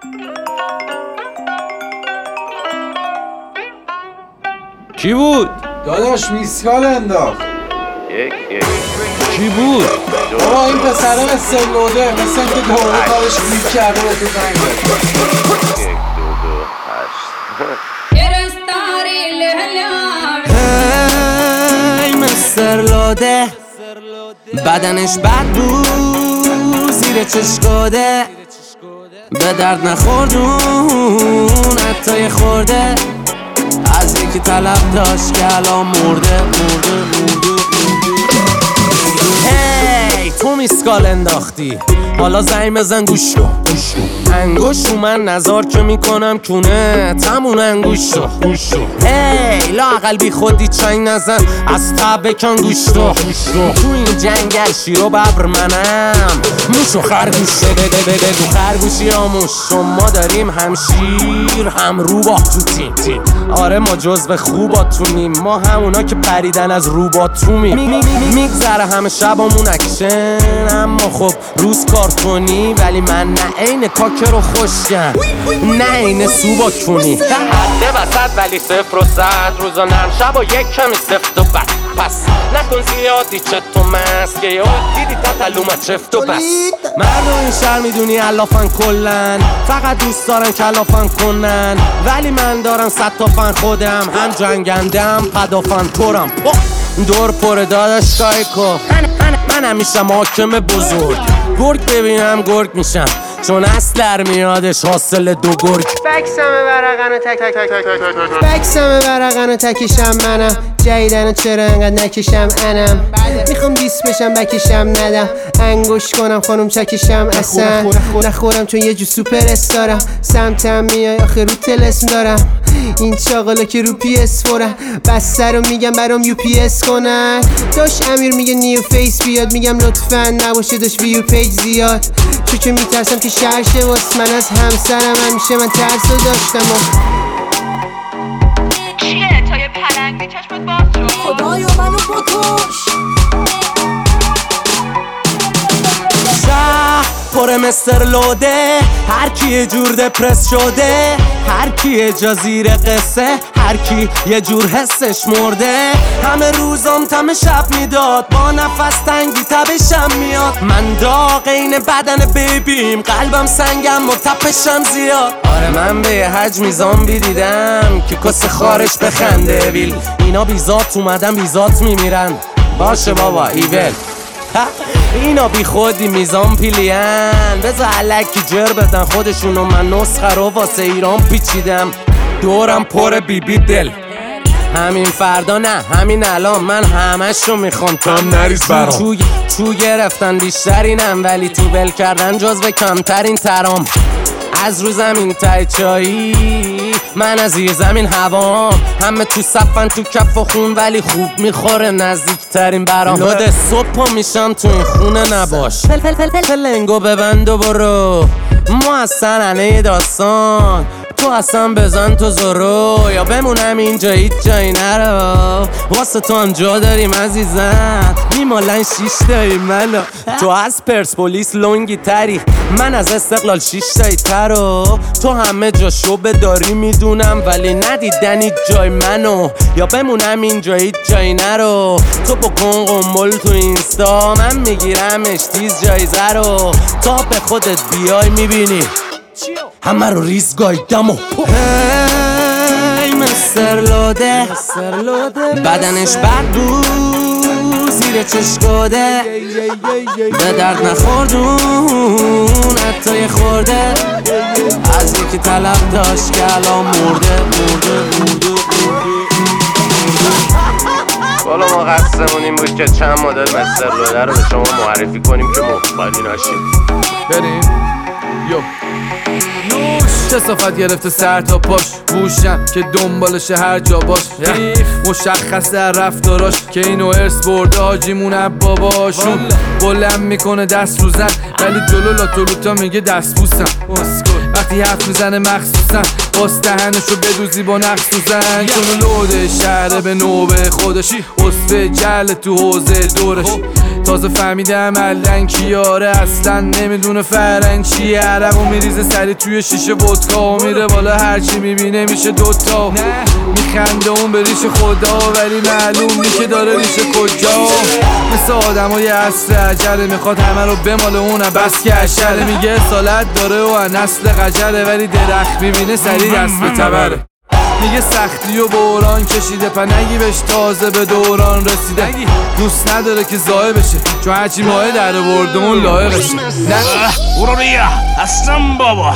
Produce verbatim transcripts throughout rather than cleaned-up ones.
کی بود؟ داداش میسکال انداخت. یک یک کی بود؟ بابا این پسره مثل لوده، مثل اینکه دوره کارش کلیک کرده به تو زنگ زد. یک دو دو هشت. هی مستر لوده بدنش بد بود زیر چشکاده به درد نخوردون حتی یه خورده از یکی طلب داشت که الان مرده مرده مرده هی تو میسکال انداختی حالا زنگ بزن گوش رو انگوش رو من نظار که میکنم کونه تمون انگوش رو هی لااقل بی خودی چنگ نزن از تب بکن گوش رو تو این جنگل شیر و ببر منم موش و خرگوش بگو خرگوشی آموش شما داریم هم شیر هم روباه تو تیم تیم آره ما جزو خوباتونیم ما همونا که پریدن از روباتومیم میگذره همه شبامون اکشن اما خب روز کار کنی ولی من نه عین کاکر و خوشگم نه عین سوبا کنی حده وسط ولی صفر و صد روزا نرم شب و یک کمی سفت و بد پس نکن زیادی چت و مست که یا دیدی تطلومت چفت و بس مردم این شهر میدونی علافن کلن فقط دوست دارن کلافن کنن ولی من دارم صد تا فن خودم هم جنگنده هم پدافن تورم دور پر داداشگاه کو من, من, من همیشه حاکم بزرگ گرگ ببینم گرگ میشم چون اصل میادش حاصل دو گرگ بکسمه برقن و تک تک تک تک تک بکسمه برقن و تکیشم منم جیدن چرا انقدر نکشم انم میخوام دیس بشم بکشم ندم انگوش کنم خانم چکشم اصلا نخورم چون یه جو سوپر استارم سمتم میای آخه رو تلسم دارم این چاقالا که رو پی اس فورم بسته رو میگم برام یو پی اس کنن داش امیر میگه نیو فیس بیاد میگم لطفا نباشه داش ویو پیج زیاد چون که میترسم که شرشه واس من از همسرم همیشه من ترس رو داشتم و چیه تا یه پلنگی چشمت باز شد خدایا منو بکش شهر پر مستر لوده هر کی یه جور دپرس شده هر کی یه جا زیر قصه هر کی یه جور حسش مرده همه روزام تم شب میداد با نفس تنگی تبشم میاد من داغ این بدن بیبیم قلبم سنگم و تپشم زیاد آره من به یه حجمی زامبی دیدم که کس خارش بخنده ویل اینا بیزات اومدن بیزات میمیرن باشه بابا ایول اینا بی خودی میزان پیلین بذار علکی جر بدن خودشونو من نسخه رو واسه ایران پیچیدم دورم پر بی بی دل همین فردا نه همین الان من همشو میخوام کم نریز برام چو, چو گرفتن بیشترینم ولی تو بل کردن جزو کمترین ترام از رو زمین تای چایی من از زیر زمین هوام همه تو صفن تو کف و خون ولی خوب میخوره نزدیکترین برام لود صبح میشم تو این خونه نباش فل فل فل فل فلنگو ببند و برو ما از سننه داستان تو اصلا بزن تو زرو یا بمونم اینجا هیچ جایی نرو واسه تو هم جا داریم عزیزم میمالن شیش تایی منو تو از پرسپولیس لونگی تری من از استقلال شیش تایی ترو تو همه جا شبه داری میدونم ولی ندیدنی جای منو یا بمونم اینجا هیچ جایی نرو تو بکن قنبل تو اینستا من میگیرمش تیز جایزه رو تا به خودت بیای میبینی همه رو ریز گایدم و هی مستر لوده بدنش بد بود زیر چشکاده به درد نخوردون حتی یه خورده از یکی طلب داشت که الان مرده مرده مرده والا ما قصدمون این بود که چند مدل مستر لوده رو به شما معرفی کنیم که مخبری ناشید بریم یو چه صفت گرفته سر تا پاش بوشم که دنبالشه هر جا باش مشخص در رفتاراش که اینو ارث برده حاجیمون باباشون بلند میکنه دست رو زن ولی جلو لاتولوتا میگه دست بوسم وقتی حرف میزنه مخصوصا باز دهنشو بدوزی با نقص تو زن چون لوده شهره به نوبه خودش اصفه جل تو حوزه دورش تازه فهمیدم الان کیاره اصلا نمیدونه فرنگ چیه. عرقو میریزه سری توی شیشه ودکا و میره بالا هرچی میبینه میشه دوتا. میخنده اون به ریش خدا ولی معلوم نی که داره ریش کجا. مثل آدم های عصر عجله میخواد همه رو بماله اونم بس که عشله. میگه اصالت داره و نسل قجله ولی درخت میبینه سری دست به تبره. میگه سختی و بوران کشیده پنگی بهش تازه به دوران رسیده. دوست نداره که زایه بشه چون هرچی ماه در برده اون لایقشه. نه برو بیا اصلا بابا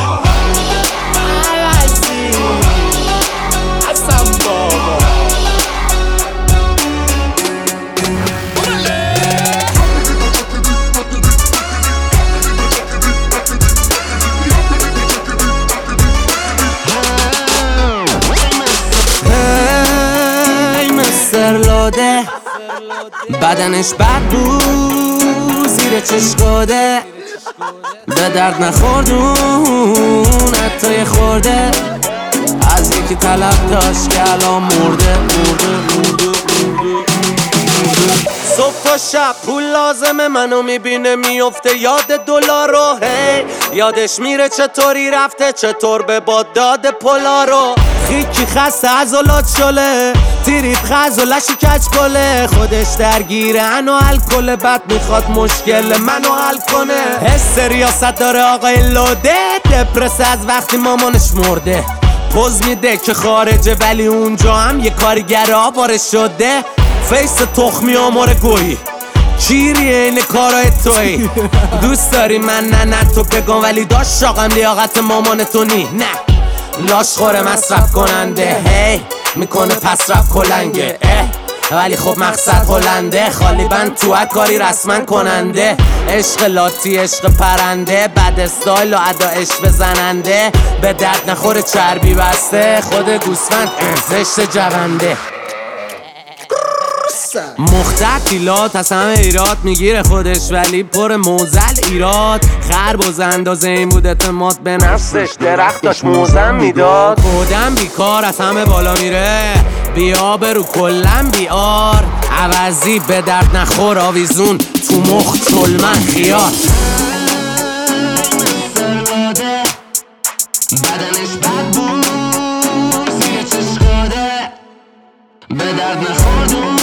سرلاده بدنش بد بود زیر چشکاده به درد نخوردون حتی خورده از یکی طلب داشت که الان مرده مرده مرده صبح تا شب پول لازمه منو میبینه میفته یاد دلار رو. هی یادش میره چطوری رفته چطور به باد داده پولا رو. خیکی خسته عضلات شله تیریب خزولشی کچ کله خودش درگیره انو الکل بد میخواد مشکل منو حل کنه. حس ریاست داره آقای لوده دپرس از وقتی مامانش مرده. پوز میده که خارجه ولی اونجا هم یه کارگر آواره شده. فیس تخمی آمار گویی چیری این کارای توی. دوست داری من نه نه تو بگم ولی داشت شاقم لیاقت مامان تو نی. نه لاش خوره مصرف کننده هی میکنه پس رفت کلنگه اه ولی خب مقصد هلنده خالی بند تو کاری رسما کننده. عشق لاتی عشق پرنده بد استایل و ادا عشق بزننده به درد نخوره چربی بسته خود گوسفند زشت جونده. مختلفیلات از همه ایراد میگیره خودش ولی پر موزل ایراد. خربز اندازه این بود اعتماد به نفسش درخت داشت موزم میداد. خودم بیکار از همه بالا میره بیا برو کلم بیار عوضی به درد نخور آویزون تو مخ چلمن خیار. بدنش بد بود زیر چشکاده به درد نخوردون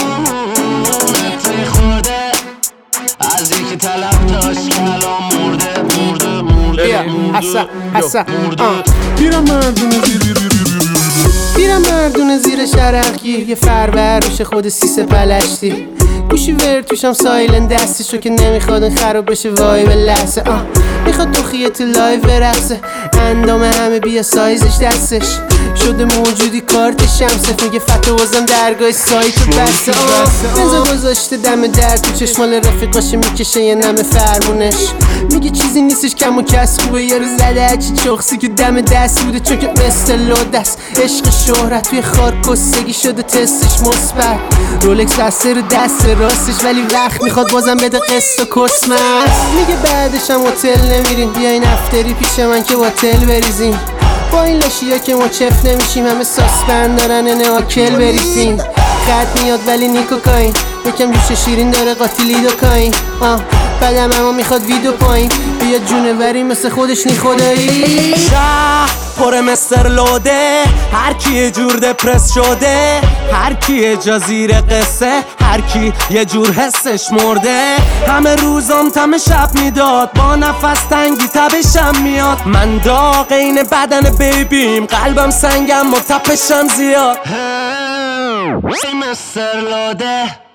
از یکی طلب داشت که الان مرده مرده مرده حسا حسا بیرم مردونه زیر بیرم مردونه زیر شرق گیر یه فربر روش خود سیسه پلشتی گوشی ور توشم سایلن دستشو که نمیخواد خراب بشه وای به لحظه. آه میخواد تو خیت لایو برقصه اندام همه بیا سایزش دستش شده موجودی کارت شمسه میگه فتو بازم درگاه سایتو بسته. بنزا گذاشته دم در تو چشمال رفیقاشه میکشه یه نمه فرمونش میگه چیزی نیستش کم و کس خوبه یارو زده هرچی چخصی که دم دست بوده چون که مثل لودست عشق شهرت توی خار کسگی شده تستش مثبت رولکس بسته رو دست راستش ولی وقت میخواد بازم بده قصه و کسمت. میگه بعدش هم هتل نمیریم بیاین افتری پیش من که هتل بریزیم با این لاشیا که ما چف نمیشیم همه ساسپند دارن نواکل بریزیم. خط میاد ولی نیکوکاین یکم جوش شیرین داره قاتیلی دوکاین. آه بعدم اما میخواد ویدو پایین بیا جونوری مثل خودش نی خدایی. شهر پر مستر لوده هر کی یه جور دپرس شده هر کی یه جا زیر قصه هر کی یه جور حسش مرده. همه روزام تم شب میداد با نفس تنگی تبشم میاد. من داغ این بدن بیبیم قلبم سنگم و تپشم زیاد. مستر لوده